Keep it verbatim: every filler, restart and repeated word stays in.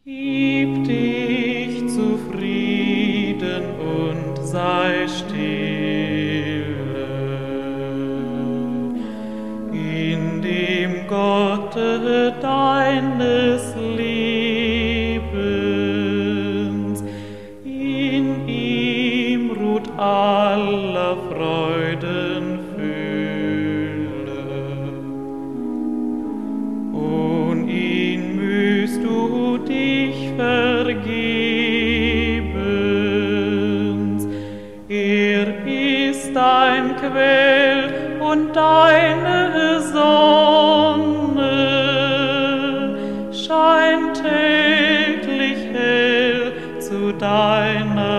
Gib dich zufrieden und sei stille in dem Gotte deines Lebens. In ihm ruht aller Freuden Fülle. Und ihn müsst du dich vergebens. Er ist dein Quell und deine Sonne, scheint täglich hell zu deiner